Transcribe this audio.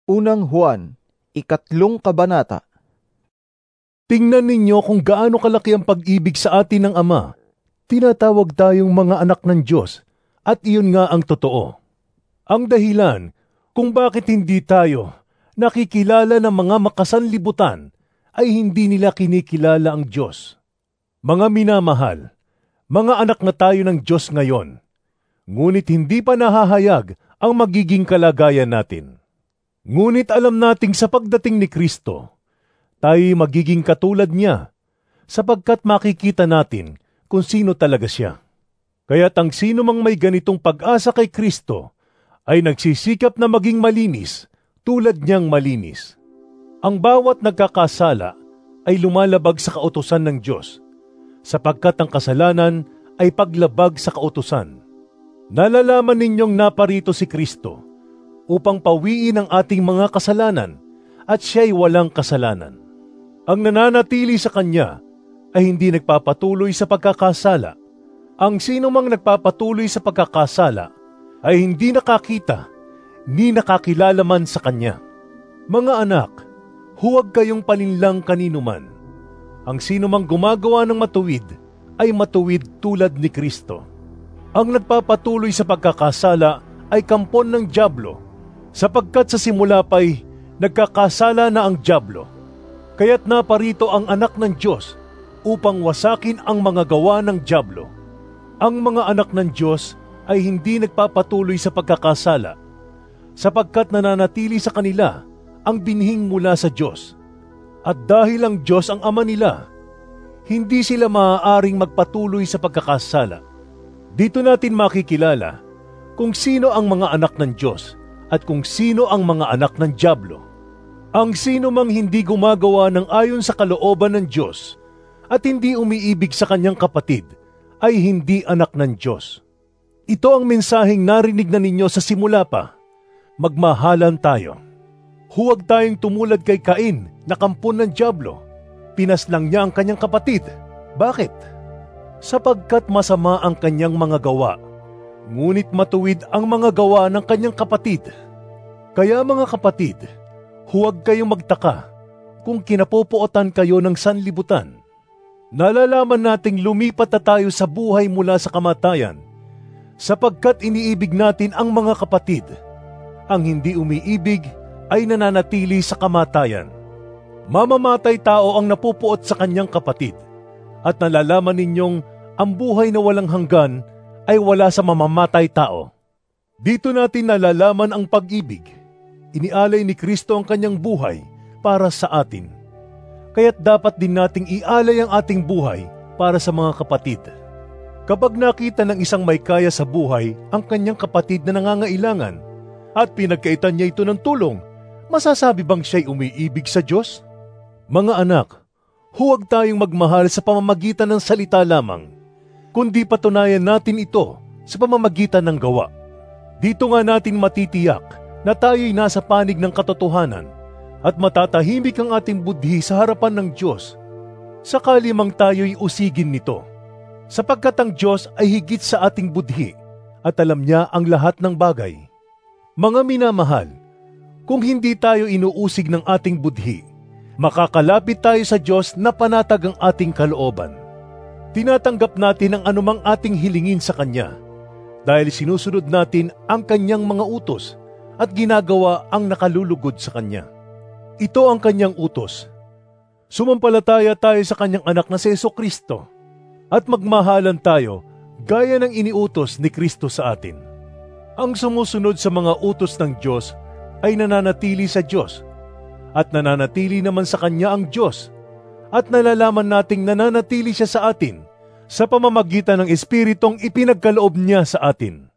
Unang Juan, 3 kabanata. Tingnan ninyo kung gaano kalaki ang pag-ibig sa atin ng Ama. Tinatawag tayong mga anak ng Diyos, at iyon nga ang totoo. Ang dahilan kung bakit hindi tayo nakikilala ng mga makasanlibutan ay hindi nila kinikilala ang Diyos. Mga minamahal, mga anak na tayo ng Diyos ngayon, ngunit hindi pa nahahayag ang magiging kalagayan natin. Ngunit alam nating sa pagdating ni Kristo, tayo'y magiging katulad niya, sapagkat makikita natin kung sino talaga siya. Kaya't ang sino mang may ganitong pag-asa kay Kristo ay nagsisikap na maging malinis tulad niyang malinis. Ang bawat nagkakasala ay lumalabag sa kautusan ng Diyos, sapagkat ang kasalanan ay paglabag sa kautusan. Nalalaman ninyong naparito si Kristo upang pawiin ang ating mga kasalanan at siya'y walang kasalanan. Ang nananatili sa Kanya ay hindi nagpapatuloy sa pagkakasala. Ang sino mang nagpapatuloy sa pagkakasala ay hindi nakakita ni nakakilala man sa Kanya. Mga anak, huwag kayong palinlang kanino man. Ang sino mang gumagawa ng matuwid ay matuwid tulad ni Kristo. Ang nagpapatuloy sa pagkakasala ay kampon ng dyablo, sapagkat sa simula pa'y nagkakasala na ang dyablo. Kaya't naparito ang anak ng Diyos upang wasakin ang mga gawa ng dyablo. Ang mga anak ng Diyos ay hindi nagpapatuloy sa pagkakasala, sapagkat nananatili sa kanila ang binhing mula sa Diyos. At dahil ang Diyos ang ama nila, hindi sila maaaring magpatuloy sa pagkakasala. Dito natin makikilala kung sino ang mga anak ng Diyos at kung sino ang mga anak ng dyablo. Ang sino mang hindi gumagawa ng ayon sa kalooban ng Diyos at hindi umiibig sa kanyang kapatid ay hindi anak ng Diyos. Ito ang mensaheng narinig na ninyo sa simula pa. Magmahalan tayo. Huwag tayong tumulad kay Cain na kampon ng dyablo. Pinaslang niya ang kanyang kapatid. Bakit? Sapagkat masama ang kanyang mga gawa, ngunit matuwid ang mga gawa ng kanyang kapatid. Kaya mga kapatid, huwag kayong magtaka kung kinapopuotan kayo ng sanlibutan. Nalalaman nating lumipat na tayo sa buhay mula sa kamatayan, sapagkat iniibig natin ang mga kapatid. Ang hindi umiibig ay nananatili sa kamatayan. Mamamatay tao ang napupuot sa kanyang kapatid, at nalalaman ninyong ang buhay na walang hanggan ay wala sa mamamatay tao. Dito natin nalalaman ang pag-ibig. Inialay ni Kristo ang kanyang buhay para sa atin. Kaya't dapat din nating ialay ang ating buhay para sa mga kapatid. Kapag nakita ng isang may kaya sa buhay ang kanyang kapatid na nangangailangan at pinagkaitan niya ito ng tulong, masasabi bang siya'y umiibig sa Diyos? Mga anak, huwag tayong magmahal sa pamamagitan ng salita lamang, kundi patunayan natin ito sa pamamagitan ng gawa. Dito nga natin matitiyak na tayo'y nasa panig ng katotohanan at matatahimik ang ating budhi sa harapan ng Diyos, sakali mang tayo'y usigin nito. Sapagkat ang Diyos ay higit sa ating budhi at alam niya ang lahat ng bagay. Mga minamahal, kung hindi tayo inuusig ng ating budhi, makakalapit tayo sa Diyos na panatag ang ating kalooban. Tinatanggap natin ang anumang ating hilingin sa Kanya dahil sinusunod natin ang Kanyang mga utos at ginagawa ang nakalulugod sa Kanya. Ito ang Kanyang utos. Sumampalataya tayo sa Kanyang anak na si Jesucristo at magmahalan tayo gaya ng iniutos ni Kristo sa atin. Ang sumusunod sa mga utos ng Diyos ay nananatili sa Diyos at nananatili naman sa Kanya ang Diyos, at nalalaman nating nananatili siya sa atin sa pamamagitan ng Espiritong ipinagkaloob niya sa atin.